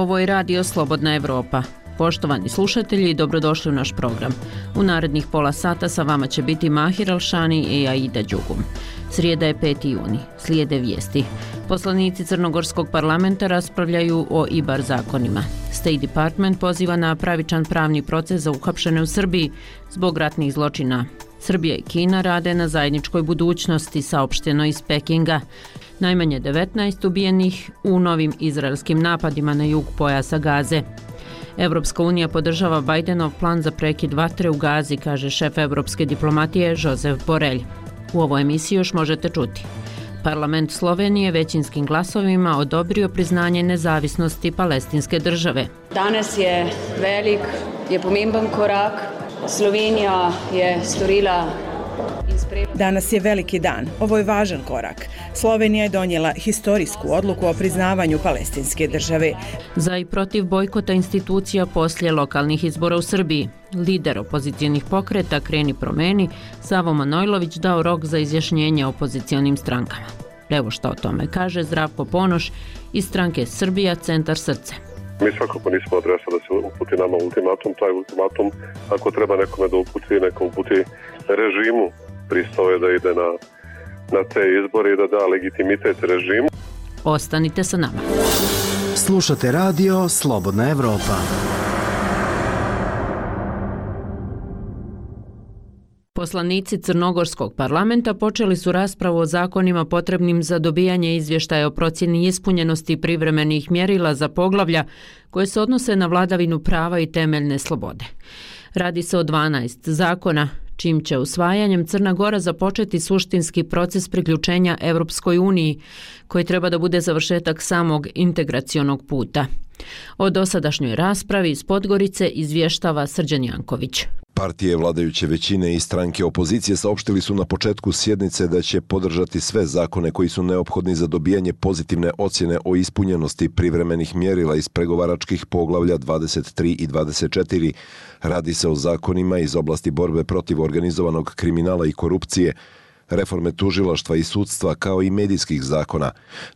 Ovo je Radio Slobodna Evropa. Poštovani slušatelji, dobrodošli u naš program. U narednih pola sata sa vama će biti Mahir Alšani i Aida Đugum. Srijeda je 5. juni. Slijede vijesti. Poslanici Crnogorskog parlamenta raspravljaju o IBAR zakonima. State Department poziva na pravičan pravni proces za uhapšene u Srbiji zbog ratnih zločina. Srbija i Kina rade na zajedničkoj budućnosti, saopšteno iz Pekinga. Najmanje 19 ubijenih u novim izraelskim napadima na jug pojasa Gaze. Evropska unija podržava Bajdenov plan za prekid vatre u Gazi, kaže šef evropske diplomatije Josep Borrell. U ovoj emisiji još možete čuti. Parlament Slovenije većinskim glasovima odobrio priznanje nezavisnosti palestinske države. Danes je pomemben korak. Slovenija je storila. Danas je veliki dan. Ovo je važan korak. Slovenija je donijela historijsku odluku o priznavanju palestinske države. Za i protiv bojkota institucija poslije lokalnih izbora u Srbiji. Lider opozicijnih pokreta Kreni promeni, Savo Manojlović, dao rok za izjašnjenje opozicionim strankama. Evo što o tome kaže Zdravko Ponoš iz stranke Srbija Centar Srce. Mi svakako nismo adresa da se uputi nama ultimatum. Taj ultimatum, ako treba nekome da uputi, neka uputi režimu. Pristao je da ide na te izbore i da da legitimitet režimu. Ostanite sa nama. Slušate radio Slobodna Evropa. Poslanici Crnogorskog parlamenta počeli su raspravu o zakonima potrebnim za dobijanje izvještaja o procjeni ispunjenosti privremenih mjerila za poglavlja koje se odnose na vladavinu prava i temeljne slobode. Radi se o 12 zakona, čim će usvajanjem Crna Gora započeti suštinski proces priključenja Evropskoj uniji, koji treba da bude završetak samog integracionog puta. O dosadašnjoj raspravi iz Podgorice izvještava Srđan Janković. Partije vladajuće većine i stranke opozicije saopštili su na početku sjednice da će podržati sve zakone koji su neophodni za dobijanje pozitivne ocjene o ispunjenosti privremenih mjerila iz pregovaračkih poglavlja 23 i 24. Radi se o zakonima iz oblasti borbe protiv organizovanog kriminala i korupcije, reforme tužilaštva i sudstva kao i medijskih zakona.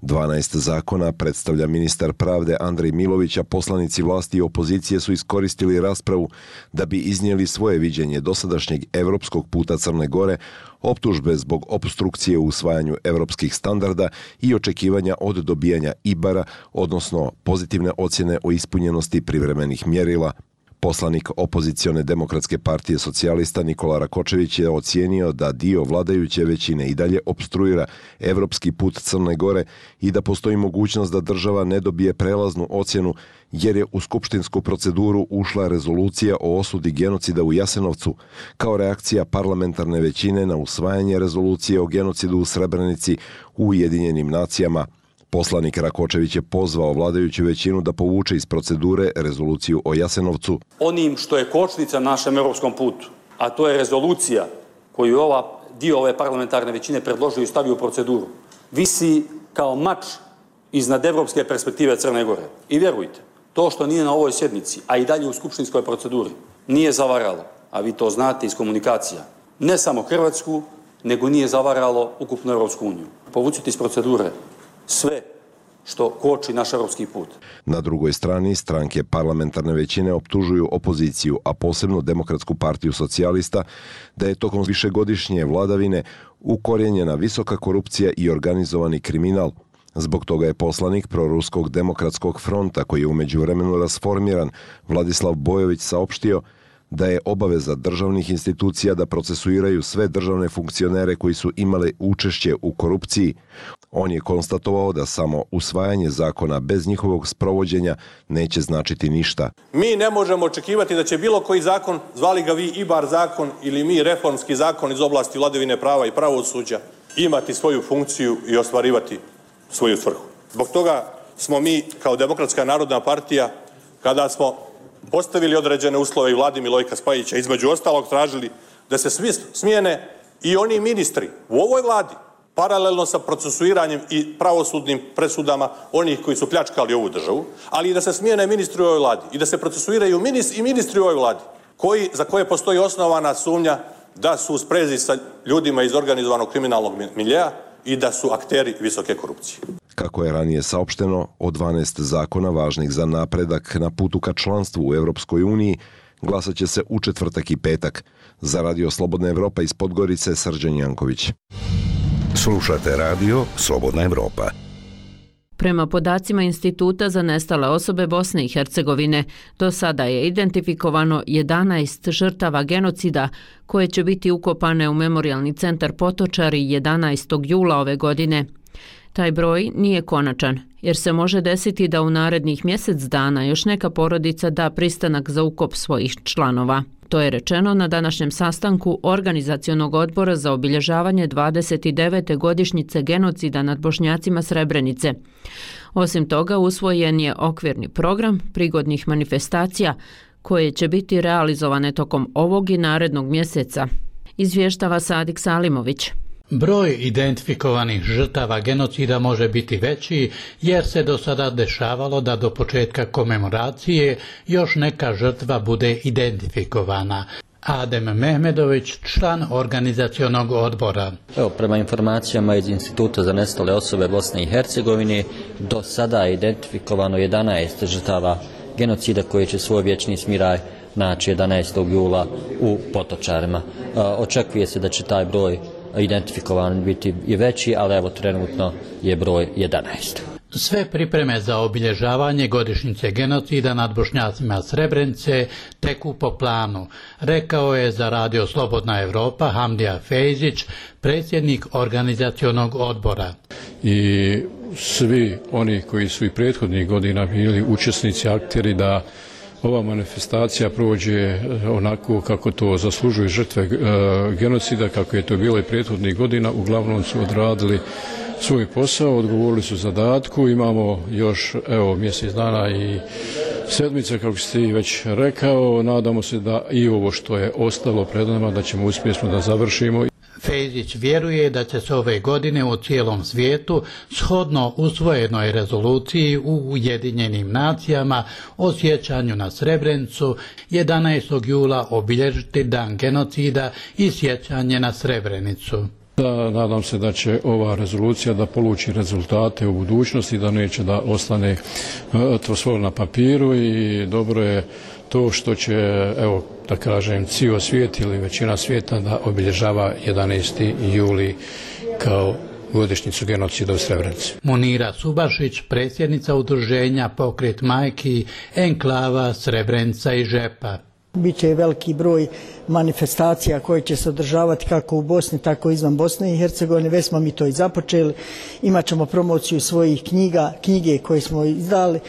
12 zakona predstavlja ministar pravde Andrej Milović, a poslanici vlasti i opozicije su iskoristili raspravu da bi iznijeli svoje viđenje dosadašnjeg evropskog puta Crne Gore, optužbe zbog opstrukcije u usvajanju evropskih standarda i očekivanja od dobijanja IBAR-a, odnosno pozitivne ocjene o ispunjenosti privremenih mjerila. Poslanik opozicione demokratske partije socijalista Nikola Rakočević je ocijenio da dio vladajuće većine i dalje opstruira evropski put Crne Gore i da postoji mogućnost da država ne dobije prelaznu ocjenu jer je u skupštinsku proceduru ušla rezolucija o osudi genocida u Jasenovcu kao reakcija parlamentarne većine na usvajanje rezolucije o genocidu u Srebrenici u Ujedinjenim nacijama. Poslanik Rakočević je pozvao vladajuću većinu da povuče iz procedure rezoluciju o Jasenovcu. Onim što je kočnica našem evropskom putu, a to je rezolucija koju dio ove parlamentarne većine predložio i stavio u proceduru, visi kao mač iznad evropske perspektive Crne Gore. I vjerujte, to što nije na ovoj sjednici, a i dalje u skupštinskoj proceduri, nije zavaralo, a vi to znate iz komunikacija, ne samo Hrvatsku, nego nije zavaralo ukupnu Evropsku uniju. Povucite iz procedure sve što koči naš evropski put. Na drugoj strani, stranke parlamentarne većine optužuju opoziciju, a posebno Demokratsku partiju socijalista, da je tokom višegodišnje vladavine ukorijenjena visoka korupcija i organizovani kriminal. Zbog toga je poslanik proruskog demokratskog fronta, koji je u međuvremenu rasformiran, Vladislav Bojović, saopštio da je obaveza državnih institucija da procesuiraju sve državne funkcionere koji su imali učešće u korupciji. On je konstatovao da samo usvajanje zakona bez njihovog sprovođenja neće značiti ništa. Mi ne možemo očekivati da će bilo koji zakon, zvali ga vi IBAR zakon ili mi reformski zakon iz oblasti vladavine prava i pravosuđa, imati svoju funkciju i ostvarivati svoju svrhu. Zbog toga smo mi kao Demokratska narodna partija, kada smo postavili određene uslove i vladi Milojka Spajića, između ostalog tražili da se svi smijene i oni ministri u ovoj vladi, paralelno sa procesuiranjem i pravosudnim presudama onih koji su pljačkali ovu državu, ali i da se smijene ministri u ovoj vladi i da se procesuiraju i ministri u ovoj vladi, za koje postoji osnovana sumnja da su u sprezi sa ljudima iz organizovanog kriminalnog miljea i da su akteri visoke korupcije. Kako je ranije saopšteno, od 12 zakona važnih za napredak na putu ka članstvu u Europskoj uniji glasat će se u četvrtak i petak. Za Radio Slobodna Evropa iz Podgorice, Srđan Janković. Slušate Radio Slobodna Evropa. Prema podacima Instituta za nestale osobe Bosne i Hercegovine, do sada je identifikovano 11 žrtava genocida koje će biti ukopane u Memorijalni centar Potočari 11. jula ove godine. Taj broj nije konačan, jer se može desiti da u narednih mjesec dana još neka porodica da pristanak za ukop svojih članova. To je rečeno na današnjem sastanku Organizacionog odbora za obilježavanje 29. godišnjice genocida nad Bošnjacima Srebrenice. Osim toga, usvojen je okvirni program prigodnih manifestacija koje će biti realizovane tokom ovog i narednog mjeseca, izvještava Sadik Salimović. Broj identifikovanih žrtava genocida može biti veći jer se do sada dešavalo da do početka komemoracije još neka žrtva bude identifikovana. Adem Mehmedović, član organizacionog odbora. Prema informacijama iz Instituta za nestale osobe Bosne i Hercegovine, do sada je identifikovano 11 žrtava genocida koji će svoj vječni smiraj naći 11. jula u Potočarima. Očekuje se da će taj broj identifikovan biti i veći, ali evo trenutno je broj 11. Sve pripreme za obilježavanje godišnjice genocida nad Bošnjacima Srebrenice teku po planu, rekao je za Radio Slobodna Evropa Hamdija Fejzić, predsjednik organizacionog odbora. I svi oni koji su i prethodnih godina bili učesnici, akteri da ova manifestacija prođe onako kako to zaslužuju žrtve genocida, kako je to bilo i prethodnih godina, uglavnom su odradili svoj posao, odgovorili su zadatku. Imamo još mjesec dana i sedmica, kako ste i već rekao. Nadamo se da i ovo što je ostalo pred nama da ćemo uspješno da završimo. Fejzić vjeruje da će se ove godine u cijelom svijetu shodno usvojenoj rezoluciji u Ujedinjenim nacijama o sjećanju na Srebrenicu 11. jula obilježiti dan genocida i sjećanje na Srebrenicu. Nadam se da će ova rezolucija da poluči rezultate u budućnosti, da neće da ostane mrtvo na papiru i dobro je to što će, da kažem, cijeli svijet ili većina svijeta da obilježava 11. juli kao godišnjicu genocida u Srebrenici. Munira Subašić, predsjednica udruženja Pokret majki, enklava Srebrenica i Žepa. Biće veliki broj manifestacija koje će se održavati kako u Bosni, tako i izvan Bosne i Hercegovine. Već smo mi to i započeli. Imaćemo promociju svojih knjige koje smo izdali.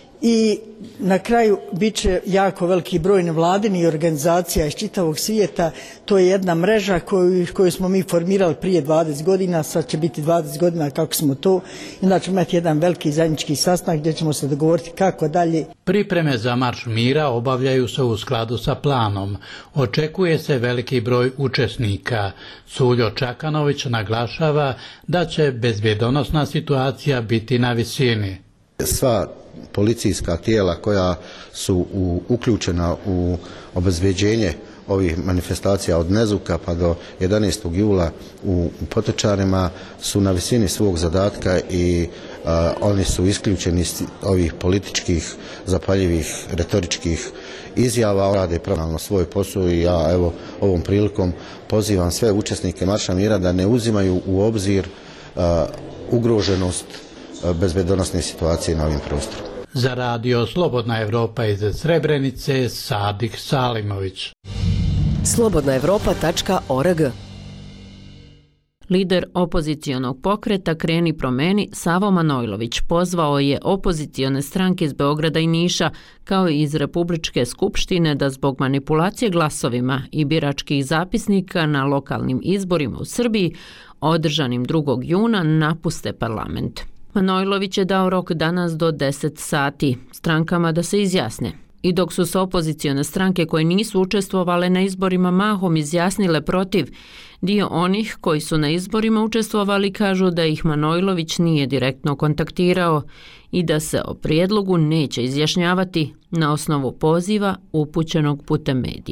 I na kraju bit će jako veliki broj nevladinih organizacija iz čitavog svijeta. To je jedna mreža koju smo mi formirali prije 20 godina, sad će biti 20 godina kako smo to. Onda ćemo imati jedan veliki zajednički sastanak gdje ćemo se dogovoriti kako dalje. Pripreme za Marš mira obavljaju se u skladu sa planom. Očekuje se veliki broj učesnika. Suljo Čakanović naglašava da će bezbjedonosna situacija biti na visini. Sva policijska tijela koja su uključena u obezbeđenje ovih manifestacija od Nezuka pa do 11. jula u Potočarima su na visini svog zadatka i oni su isključeni iz ovih političkih, zapaljivih, retoričkih izjava. Rade pravilno svoj posao i ja ovom prilikom pozivam sve učesnike Marša mira da ne uzimaju u obzir ugroženost bezbednosne situacije na ovim prostoru. Za Radio Slobodna Evropa iz Srebrenice, Sadik Salimović. slobodnaevropa.org. Lider opozicionog pokreta Kreni promeni Savo Manojlović pozvao je opozicione stranke iz Beograda i Niša kao i iz Republičke skupštine da zbog manipulacije glasovima i biračkih zapisnika na lokalnim izborima u Srbiji održanim 2. juna napuste parlament. Manojlović je dao rok danas do 10 sati strankama da se izjasne. I dok su se opozicione stranke koje nisu učestvovale na izborima mahom izjasnile protiv, dio onih koji su na izborima učestvovali kažu da ih Manojlović nije direktno kontaktirao i da se o prijedlogu neće izjašnjavati na osnovu poziva upućenog putem medija.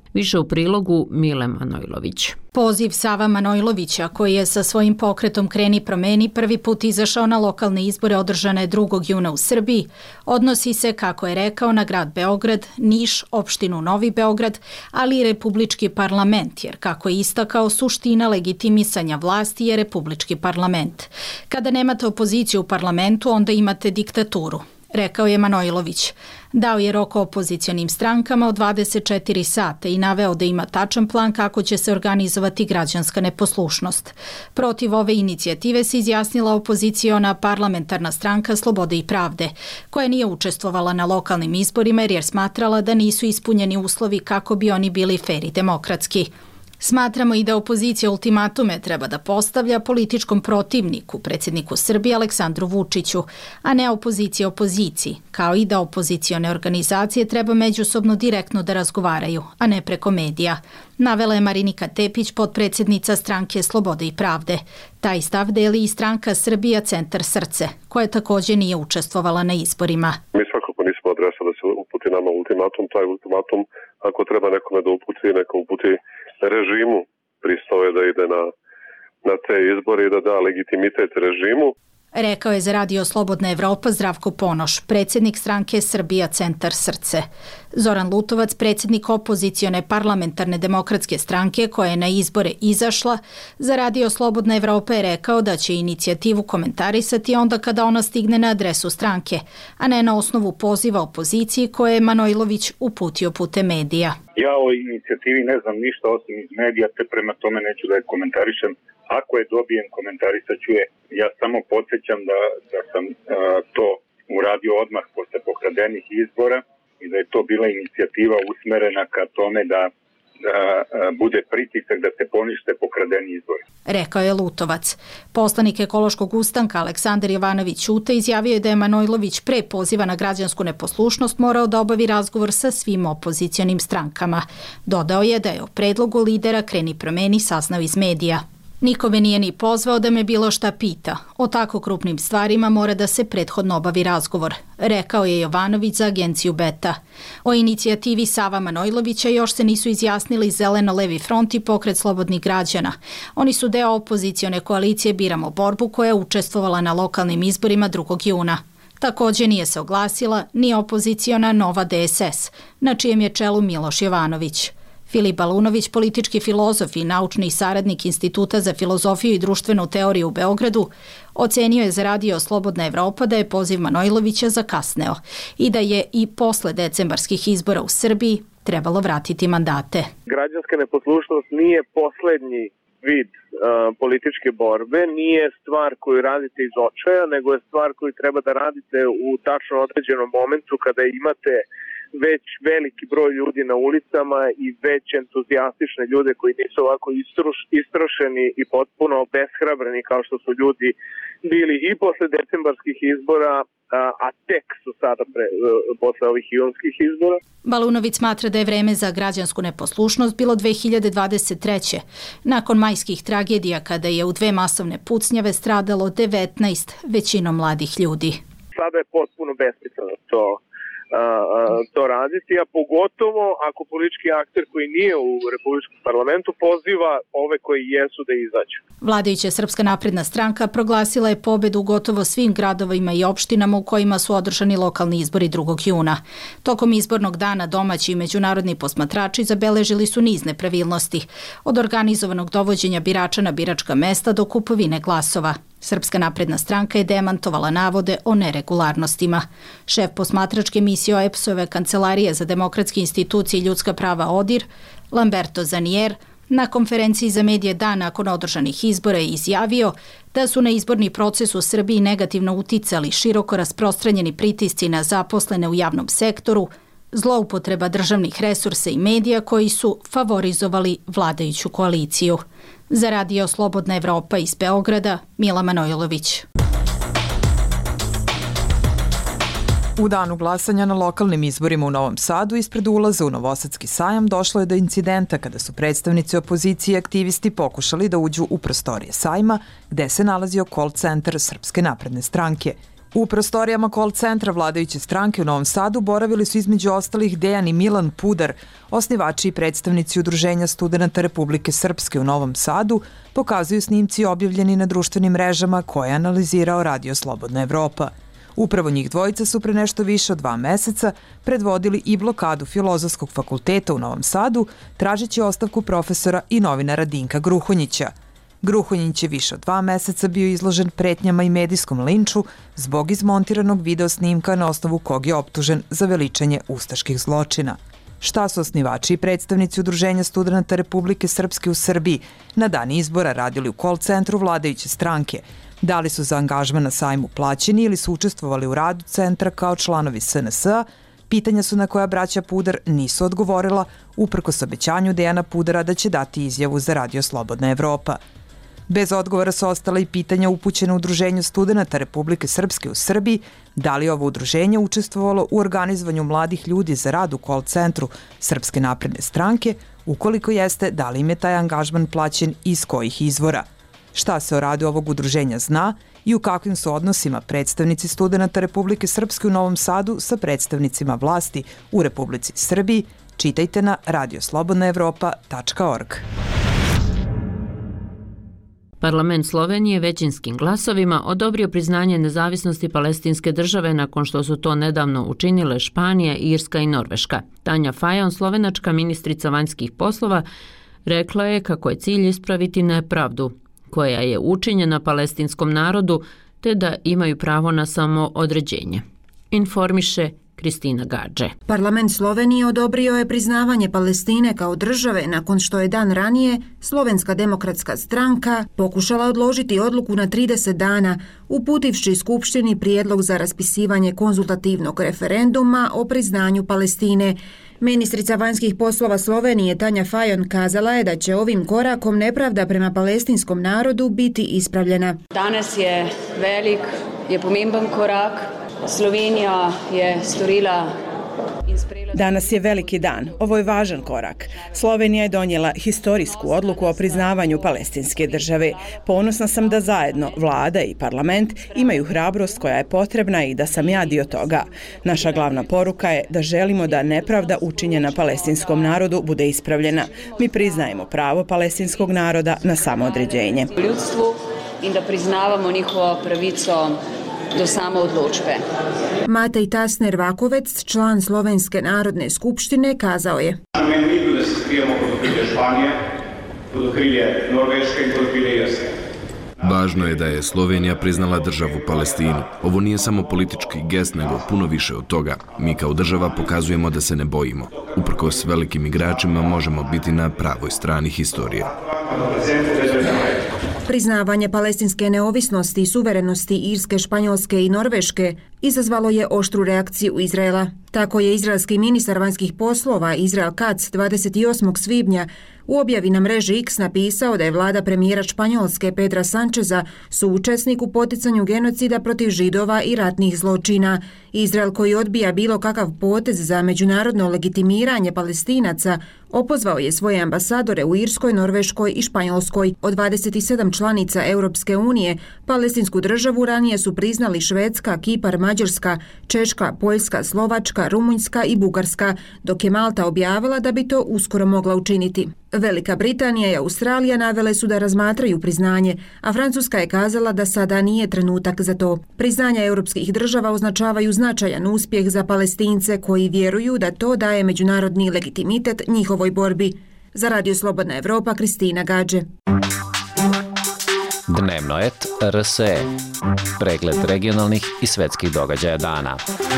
Više u prilogu Mile Manojlović. Poziv Sava Manojlovića, koji je sa svojim pokretom Kreni promeni prvi put izašao na lokalne izbore održane 2. juna u Srbiji, odnosi se, kako je rekao, na grad Beograd, Niš, opštinu Novi Beograd, ali i Republički parlament, jer, kako je istakao, suština legitimisanja vlasti je Republički parlament. Kada nemate opoziciju u parlamentu, onda imate diktaturu, rekao je Manojlović. Dao je rok opozicionim strankama od 24 sata i naveo da ima tačan plan kako će se organizovati građanska neposlušnost. Protiv ove inicijative se izjasnila opoziciona parlamentarna stranka Slobode i pravde, koja nije učestvovala na lokalnim izborima jer je smatrala da nisu ispunjeni uslovi kako bi oni bili fer i demokratski. Smatramo i da opozicija ultimatume treba da postavlja političkom protivniku, predsjedniku Srbije Aleksandru Vučiću, a ne opozicija opoziciji, kao i da opozicione organizacije treba međusobno direktno da razgovaraju, a ne preko medija. Navela je Marinika Tepić, potpredsjednica stranke Slobode i pravde. Taj stav deli i stranka Srbija Centar Srce, koja također nije učestvovala na izborima. Mi svakako nismo adresa da se uputi nama ultimatum. Taj ultimatum, ako treba nekome da uputi, neka uputi režimu. Pristao je da ide na te izbore i da da legitimitet režimu. Rekao je za Radio Slobodna Evropa Zdravko Ponoš, predsjednik stranke Srbija Centar Srce. Zoran Lutovac, predsjednik opozicione parlamentarne demokratske stranke koja je na izbore izašla, za Radio Slobodna Evropa je rekao da će inicijativu komentarisati onda kada ona stigne na adresu stranke, a ne na osnovu poziva opoziciji koje je Manojlović uputio putem medija. Ja o inicijativi ne znam ništa osim iz medija, te prema tome neću da je komentarišem. Ako je dobijem, komentarisat ću je. Ja samo podsjećam da sam to uradio odmah posle pokradenih izbora i da je to bila inicijativa usmerena ka tome da bude pritisak da se ponište pokradeni izbori. Rekao je Lutovac. Poslanik Ekološkog ustanka Aleksandar Jovanović Ćuta izjavio je da je Manojlović pre poziva na građansku neposlušnost morao da obavi razgovor sa svim opozicionim strankama. Dodao je da je o predlogu lidera Kreni promeni saznao iz medija. Niko me nije ni pozvao da me bilo šta pita. O tako krupnim stvarima mora da se prethodno obavi razgovor, rekao je Jovanović za agenciju Beta. O inicijativi Sava Manojlovića još se nisu izjasnili Zeleno-levi front i Pokret slobodnih građana. Oni su deo opozicione koalicije Biramo borbu koja je učestvovala na lokalnim izborima 2. juna. Također nije se oglasila ni opoziciona Nova DSS, na čijem je čelu Miloš Jovanović. Filip Balunović, politički filozof i naučni saradnik Instituta za filozofiju i društvenu teoriju u Beogradu, ocenio je za Radio Slobodna Evropa da je poziv Manojlovića zakasneo i da je i posle decembarskih izbora u Srbiji trebalo vratiti mandate. Građanska neposlušnost nije poslednji vid političke borbe, nije stvar koju radite iz očaja, nego je stvar koju treba da radite u tačno određenom momentu kada imate već veliki broj ljudi na ulicama i već entuzijastične ljude koji nisu ovako istrošeni i potpuno obeshrabreni kao što su ljudi bili i posle decembarskih izbora, a tek su sada posle ovih junskih izbora. Balunović smatra da je vreme za građansku neposlušnost bilo 2023. Nakon majskih tragedija kada je u 2 masovne pucnjave stradalo 19, većinom mladih ljudi. Sada je potpuno besmisleno to raditi, a pogotovo ako politički akter koji nije u Republičkom parlamentu poziva ove koji jesu da izađu. Vladajuća Srpska napredna stranka proglasila je pobedu u gotovo svim gradovima i opštinama u kojima su održani lokalni izbori 2. juna. Tokom izbornog dana domaći i međunarodni posmatrači zabeležili su niz nepravilnosti, od organizovanog dovođenja birača na biračka mesta do kupovine glasova. Srpska napredna stranka je demantovala navode o neregularnostima. Šef posmatračke misije OEPS-ove Kancelarije za demokratske institucije i ljudska prava ODIR, Lamberto Zanier, na konferenciji za medije dan nakon održanih izbora je izjavio da su na izborni proces u Srbiji negativno uticali široko rasprostranjeni pritisci na zaposlene u javnom sektoru, zloupotreba državnih resursa i medija koji su favorizovali vladajuću koaliciju. Za Radio Slobodna Evropa iz Beograda, Mila Manojlović. U danu glasanja na lokalnim izborima u Novom Sadu ispred ulaza u Novosadski sajam došlo je do incidenta kada su predstavnici opozicije i aktivisti pokušali da uđu u prostorije sajma gde se nalazio call centar Srpske napredne stranke. U prostorijama call centra vladajuće stranke u Novom Sadu boravili su između ostalih Dejan i Milan Pudar, osnivači i predstavnici Udruženja studenata Republike Srpske u Novom Sadu, pokazuju snimci objavljeni na društvenim mrežama koje je analizirao Radio Slobodna Evropa. Upravo njih dvojica su pre nešto više od 2 meseca predvodili i blokadu Filozofskog fakulteta u Novom Sadu, tražeći ostavku profesora i novinara Dinka Gruhonjića. Gruhonjić je više od 2 meseca bio izložen pretnjama i medijskom linču zbog izmontiranog video snimka na osnovu kog je optužen za veličanje ustaških zločina. Šta su osnivači i predstavnici Udruženja studenata Republike Srpske u Srbiji na dan izbora radili u call centru vladajuće stranke? Da li su za angažman na sajmu plaćeni ili su učestvovali u radu centra kao članovi SNS-a? Pitanja su na koja braća Pudar nisu odgovorila, uprkos obećanju Dejana Pudara da će dati izjavu za Radio Slobodna Evropa. Bez odgovora su ostala i pitanja upućena Udruženju studenata Republike Srpske u Srbiji, da li ovo udruženje učestvovalo u organizovanju mladih ljudi za rad u call centru Srpske napredne stranke, ukoliko jeste, da li im je taj angažman plaćen i iz kojih izvora. Šta se o radu ovog udruženja zna i u kakvim su odnosima predstavnici studenata Republike Srpske u Novom Sadu sa predstavnicima vlasti u Republici Srbiji, čitajte na radioslobodnaevropa.org. Parlament Slovenije većinskim glasovima odobrio priznanje nezavisnosti palestinske države nakon što su to nedavno učinile Španija, Irska i Norveška. Tanja Fajon, slovenačka ministrica vanjskih poslova, rekla je kako je cilj ispraviti nepravdu koja je učinjena palestinskom narodu te da imaju pravo na samoodređenje. Informiše Kristina Gadže. Parlament Slovenije odobrio je priznavanje Palestine kao države nakon što je dan ranije Slovenska demokratska stranka pokušala odložiti odluku na 30 dana, uputivši Skupštini prijedlog za raspisivanje konzultativnog referenduma o priznanju Palestine. Ministrica vanjskih poslova Slovenije Tanja Fajon kazala je da će ovim korakom nepravda prema palestinskom narodu biti ispravljena. Danes je pomemben korak. Slovenija je storila Danas je veliki dan. Ovo je važan korak. Slovenija je donijela historijsku odluku o priznavanju palestinske države. Ponosna sam da zajedno vlada i parlament imaju hrabrost koja je potrebna i da sam ja dio toga. Naša glavna poruka je da želimo da nepravda učinjena palestinskom narodu bude ispravljena. Mi priznajemo pravo palestinskog naroda na samoodređenje. Ljudstvu in da priznavamo njihovo pravico do samoodločbe. Matej Tasner Vakovec, član Slovenske narodne skupštine, kazao je: Namen ni bil, da se skrijemo pod okrilje Španije, pod okrilje Norveške i pod okrilje Irske. Važno je da je Slovenija priznala državu Palestinu. Ovo nije samo politički gest, nego puno više od toga. Mi kao država pokazujemo da se ne bojimo. Uprkos velikim igračima možemo biti na pravoj strani historije. Priznavanje palestinske neovisnosti i suverenosti Irske, Španjolske i Norveške izazvalo je oštru reakciju Izraela. Tako je izraelski ministar vanjskih poslova Israel Katz 28. svibnja u objavi na mreži X napisao da je vlada premijera Španjolske Pedra Sančeza suučesnik u poticanju genocida protiv Židova i ratnih zločina. Izrael, koji odbija bilo kakav potez za međunarodno legitimiranje Palestinaca, opozvao je svoje ambasadore u Irskoj, Norveškoj i Španjolskoj. Od 27 članica Europske unije, palestinsku državu ranije su priznali Švedska, Kipar, Mađarska, Češka, Poljska, Slovačka, Rumunjska i Bugarska, dok je Malta objavila da bi to uskoro mogla učiniti. Velika Britanija i Australija navele su da razmatraju priznanje, a Francuska je kazala da sada nije trenutak za to. Priznanja europskih država označavaju značajan uspjeh za Palestince koji vjeruju da to daje međunarodni legitimitet njihovoj borbi. Za Radio Slobodna Evropa, Kristina Gadže. Dnevnoet RSE. Pregled regionalnih i svetskih događaja dana.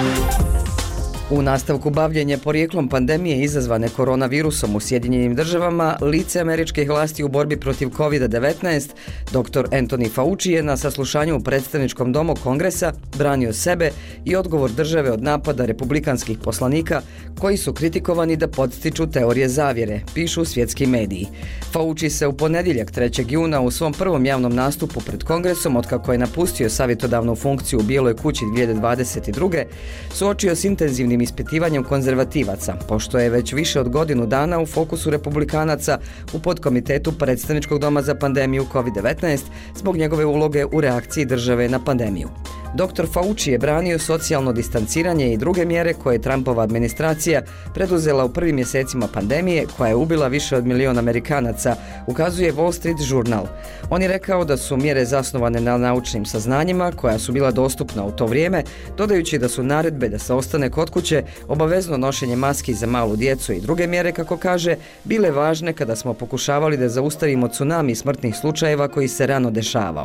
U nastavku bavljenja porijeklom pandemije izazvane koronavirusom u Sjedinjenim državama, lice američkih vlasti u borbi protiv COVID-19, dr. Anthony Fauci je na saslušanju u predstavničkom domu Kongresa branio sebe i odgovor države od napada republikanskih poslanika koji su kritikovani da podstiču teorije zavjere, pišu svjetski mediji. Fauci se u ponedjeljak 3. juna u svom prvom javnom nastupu pred Kongresom, otkako je napustio savjetodavnu funkciju u Bijeloj kući 2022. suočio s intenzivnim ispitivanjem konzervativaca, pošto je već više od godinu dana u fokusu republikanaca u podkomitetu predstavničkog doma za pandemiju COVID-19 zbog njegove uloge u reakciji države na pandemiju. Dr. Fauci je branio socijalno distanciranje i druge mjere koje je Trumpova administracija preduzela u prvim mjesecima pandemije, koja je ubila više od 1 milion Amerikanaca, ukazuje Wall Street Journal. On je rekao da su mjere zasnovane na naučnim saznanjima koja su bila dostupna u to vrijeme, dodajući da su naredbe da se ostane kod kuće, obavezno nošenje maski za malu djecu i druge mjere, kako kaže, bile važne kada smo pokušavali da zaustavimo tsunami smrtnih slučajeva koji se rano dešavao.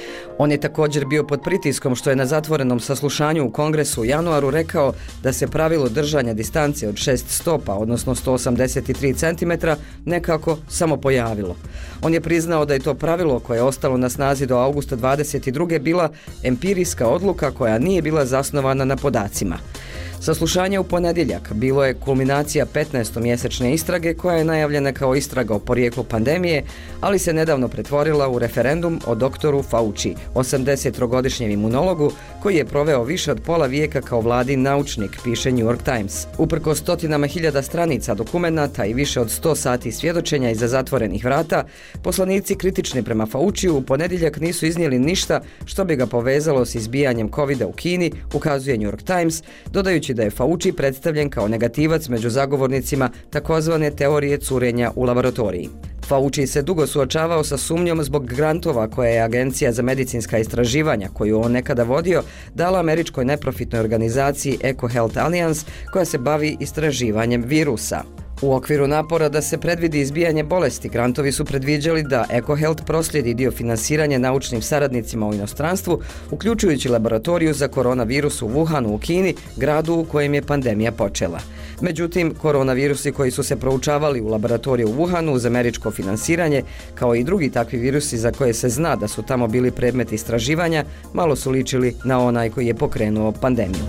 On je također bio pod pritiskom što je na zatvorenom saslušanju u Kongresu u januaru rekao da se pravilo držanja distance od 6 stopa, odnosno 183 cm, nekako samo pojavilo. On je priznao da je to pravilo koje je ostalo na snazi do augusta 22. bila empirijska odluka koja nije bila zasnovana na podacima. Saslušanje u ponedjeljak bilo je kulminacija 15-mjesečne istrage koja je najavljena kao istraga o porijeklu pandemije, ali se nedavno pretvorila u referendum o doktoru Fauci, 83-godišnjem imunologu koji je proveo više od pola vijeka kao vladin naučnik, piše New York Times. Uprkos stotinama hiljada stranica dokumenata i više od 100 sati svjedočenja iza zatvorenih vrata, poslanici kritični prema Fauciju u ponedjeljak nisu iznijeli ništa što bi ga povezalo s izbijanjem covida u Kini, ukazuje New York Times, dodajući da je Fauci predstavljen kao negativac među zagovornicima takozvane teorije curenja u laboratoriji. Fauci se dugo suočavao sa sumnjom zbog grantova koje je Agencija za medicinska istraživanja, koju on nekada vodio, dala američkoj neprofitnoj organizaciji EcoHealth Alliance, koja se bavi istraživanjem virusa. U okviru napora da se predvidi izbijanje bolesti, grantovi su predviđali da EcoHealth proslijedi dio finansiranja naučnim saradnicima u inostranstvu, uključujući laboratoriju za koronavirus u Wuhanu u Kini, gradu u kojem je pandemija počela. Međutim, koronavirusi koji su se proučavali u laboratoriju u Wuhanu uz američko finansiranje, kao i drugi takvi virusi za koje se zna da su tamo bili predmet istraživanja, malo su ličili na onaj koji je pokrenuo pandemiju.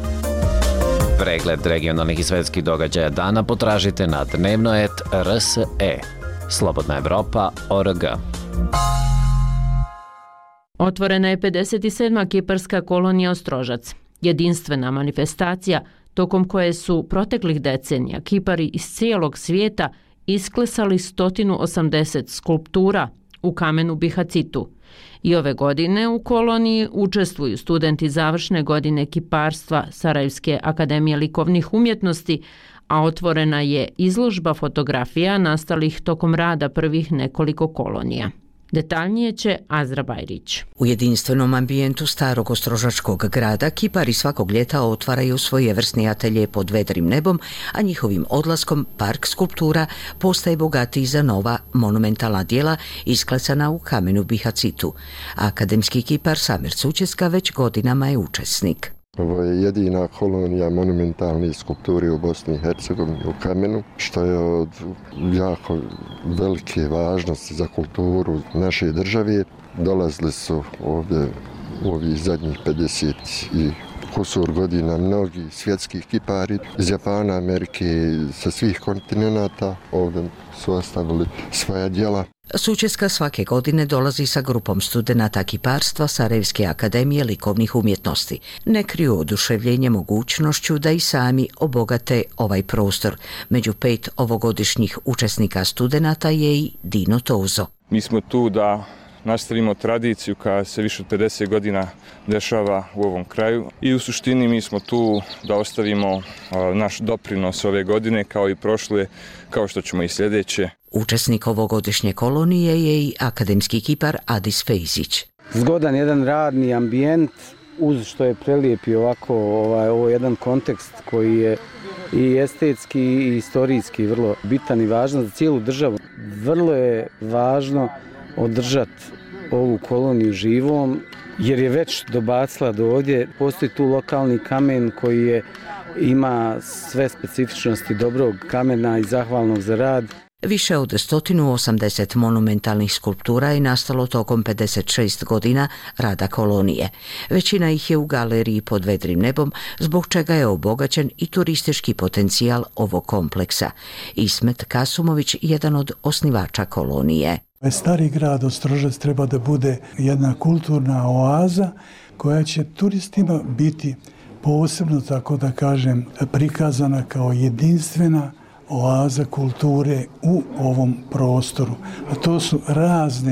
Pregled regionalnih i svetskih događaja dana potražite na dnevnoet.rse. Slobodna Evropa.org. Otvorena je 57. kiparska kolonija Ostrožac. Jedinstvena manifestacija tokom koje su proteklih decenija kipari iz cijelog svijeta isklesali 180 skulptura u kamenu Bihacitu. I ove godine u koloniji učestvuju studenti završne godine kiparstva Sarajevske akademije likovnih umjetnosti, a otvorena je izložba fotografija nastalih tokom rada prvih nekoliko kolonija. Detaljnije će Azra Bajrić. U jedinstvenom ambijentu starog ostrožačkog grada kipari svakog ljeta otvaraju svojevrsni atelje pod vedrim nebom, a njihovim odlaskom park skulptura postaje bogatiji za nova monumentalna dijela isklesana u kamenu Bihacitu. Akademski kipar Samir Sučeska već godinama je učesnik. Ovo je jedina kolonija monumentalnih skulpturi u Bosni i Hercegovini u kamenu, što je od jako velike važnosti za kulturu naše države. Dolazili su ovdje u ovih zadnjih 50 i kusur godina mnogi svjetski kipari iz Japana, Amerike, sa svih kontinenata. Ovdje su ostavili svoja djela. Sučeska svake godine dolazi sa grupom studenata kiparstva Sarajevske akademije likovnih umjetnosti. Ne kriju oduševljenje mogućnošću da i sami obogate ovaj prostor. Među 5 ovogodišnjih učesnika studenata je i Dino Tozo. Mi smo tu da nastavimo tradiciju koja se više od 50 godina dešava u ovom kraju i u suštini mi smo tu da ostavimo naš doprinos ove godine kao i prošle, kao što ćemo i sljedeće. Učesnik ovogodišnje kolonije je i akademski kipar Adis Fejzić. Zgodan jedan radni ambijent uz što je prelijepi ovako ovo jedan kontekst koji je i estetski i istorijski vrlo bitan i važan za cijelu državu. Vrlo je važno održati ovu koloniju živom jer je već dobacila do ovdje. Postoji tu lokalni kamen koji ima sve specifičnosti dobrog kamena i zahvalnog za rad. Više od 180 monumentalnih skulptura je nastalo tokom 56 godina rada kolonije. Većina ih je u galeriji pod vedrim nebom, zbog čega je obogaćen i turistički potencijal ovog kompleksa. Ismet Kasumović, jedan od osnivača kolonije. Stari grad Ostrožac treba da bude jedna kulturna oaza koja će turistima biti posebno, tako da kažem, prikazana kao jedinstvena oaza kulture u ovom prostoru. A to su razne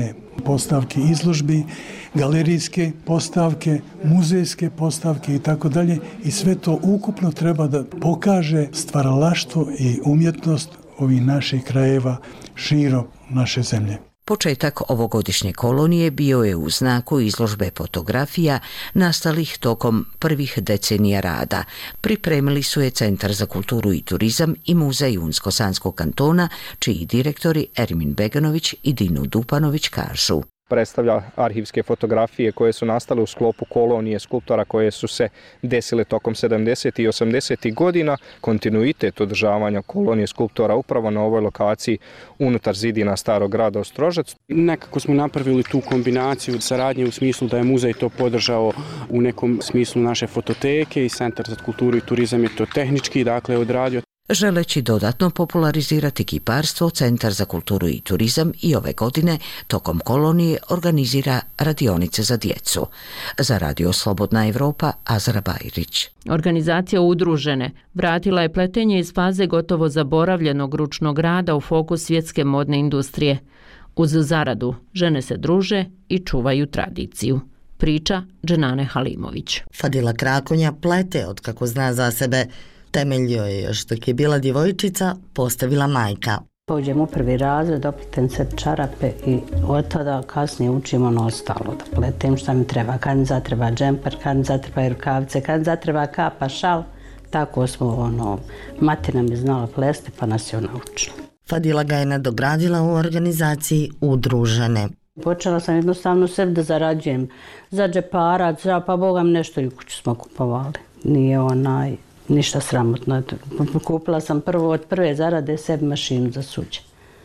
postavke izložbi, galerijske postavke, muzejske postavke i tako dalje. I sve to ukupno treba da pokaže stvaralaštvo i umjetnost ovih naših krajeva širom naše zemlje. Početak ovogodišnje kolonije bio je u znaku izložbe fotografija nastalih tokom prvih decenija rada. Pripremili su je Centar za kulturu i turizam i Muzej Unsko-Sanskog kantona, čiji direktori Ermin Beganović i Dino Dupanović kažu. Predstavlja arhivske fotografije koje su nastale u sklopu kolonije skulptora koje su se desile tokom 70. i 80. godina, kontinuitet održavanja kolonije skulptora upravo na ovoj lokaciji unutar zidina Starog grada Ostrožac. Nekako smo napravili tu kombinaciju saradnje u smislu da je muzej to podržao u nekom smislu naše fototeke i Centar za kulturu i turizam je to tehnički odradio. Želeći dodatno popularizirati kiparstvo, Centar za kulturu i turizam i ove godine tokom kolonije organizira radionice za djecu. Za Radio Slobodna Evropa, Azra Bajrić. Organizacija Udružene vratila je pletenje iz faze gotovo zaboravljenog ručnog rada u fokus svjetske modne industrije. Uz zaradu žene se druže i čuvaju tradiciju. Priča Dženane Halimović. Fadila Krakonja plete od kako zna za sebe. Temelj joj je još dok je bila djevojčica postavila majka. Pođem u prvi razred, oplitem se čarape i od tada kasnije učim ostalo da pletem šta mi treba. Kad mi zatreba džemper, kad mi zatreba rukavice, kad mi zatreba kapa, šal. Tako smo, mati nam je znala plesti pa nas je naučila. Fadila ga je nadogradila u organizaciji Udružene. Počela sam jednostavno sebi da zarađujem za džeparac, pa bogam nešto i u kuću smo kupovali. Nije ništa sramotno. Kupila sam od prve zarade sebi mašinu za suđe.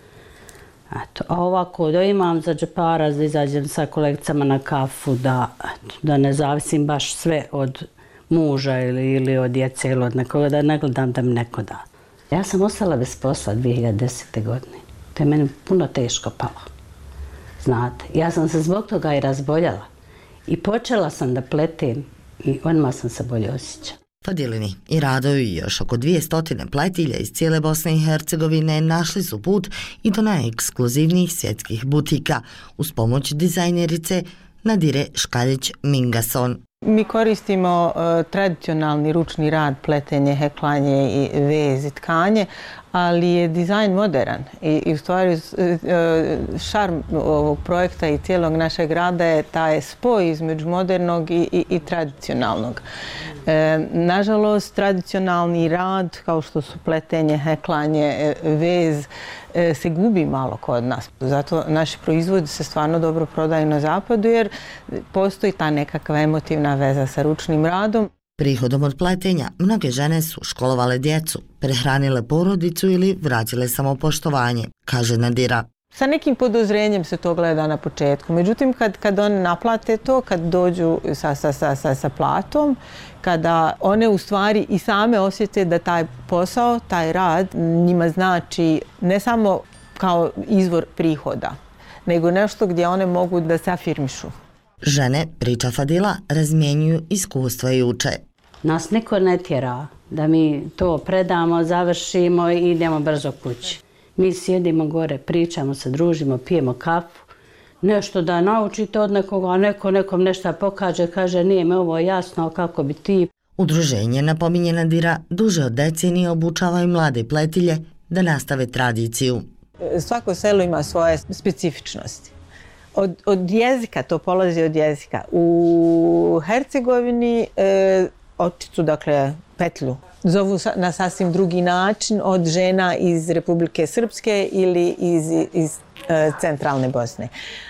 A ovako da imam za džeparac, da izađem sa kolegicama na kafu, da ne zavisim baš sve od muža ili od djece ili od nekoga, da ne gledam da mi neko da. Ja sam ostala bez posla 2010. godine. To je meni puno teško palo. Znate, ja sam se zbog toga i razboljela. I počela sam da pletem i odmah sam se bolje osjećala. Fadilini i radovi još oko 200 pletilja iz cijele Bosne i Hercegovine našli su put i do najekskluzivnijih svjetskih butika uz pomoć dizajnerice Nadire Škaljić-Mingason. Mi koristimo tradicionalni ručni rad, pletenje, heklanje i vez i tkanje, ali je dizajn modern i u stvari šarm ovog projekta i cijelog našeg rada je taj spoj između modernog i tradicionalnog. Nažalost, tradicionalni rad kao što su pletenje, heklanje, vez se gubi malo kod nas. Zato naši proizvodi se stvarno dobro prodaju na zapadu jer postoji ta nekakva emotivna veza sa ručnim radom. Prihodom od pletenja mnoge žene su školovale djecu, prehranile porodicu ili vratile samopoštovanje, kaže Nadira. Sa nekim podozrenjem se to gleda na početku. Međutim, kad one naplate to, kad dođu sa platom, kada one u stvari i same osjete da taj posao, taj rad njima znači ne samo kao izvor prihoda, nego nešto gdje one mogu da se afirmišu. Žene, priča Fadila, razmjenjuju iskustva i uče. Nas niko ne tjera da mi to predamo, završimo i idemo brzo kući. Mi sjedimo gore, pričamo se, družimo, pijemo kafu. Nešto da naučite od nekoga, a nekom nešto pokaže, kaže nije me ovo jasno, kako bi ti. Udruženje, napominje Nadira, duže od decenije obučava i mlade pletilje da nastave tradiciju. Svako selo ima svoje specifičnosti. Od jezika, to polazi od jezika. U Hercegovini očicu, dakle petlju, zovu na sasvim drugi način od žena iz Republike Srpske ili iz centralne Bosne.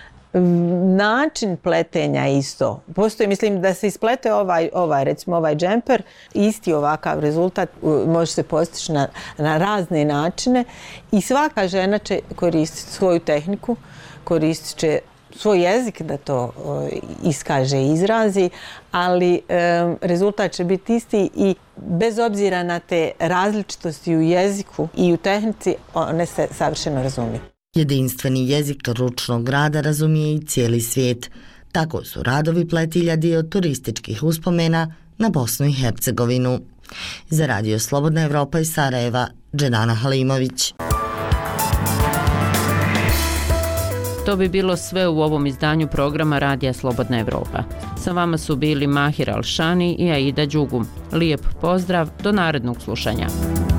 Način pletenja isto. Postoji, mislim, da se isplete recimo ovaj džemper, isti ovakav rezultat može se postići na razne načine i svaka žena će koristiti svoju tehniku, koristit će svoj jezik da to iskaže i izrazi, ali rezultat će biti isti i bez obzira na te različitosti u jeziku i u tehnici, one se savršeno razumiju. Jedinstveni jezik ručnog rada razumije i cijeli svijet. Tako su radovi pletilja dio turističkih uspomena na Bosnu i Hercegovinu. Za Radio Slobodna Evropa iz Sarajeva, Dženana Halimović. To bi bilo sve u ovom izdanju programa Radija Slobodna Evropa. Sa vama su bili Mahir Alšani i Aida Đugum. Lijep pozdrav, do narednog slušanja.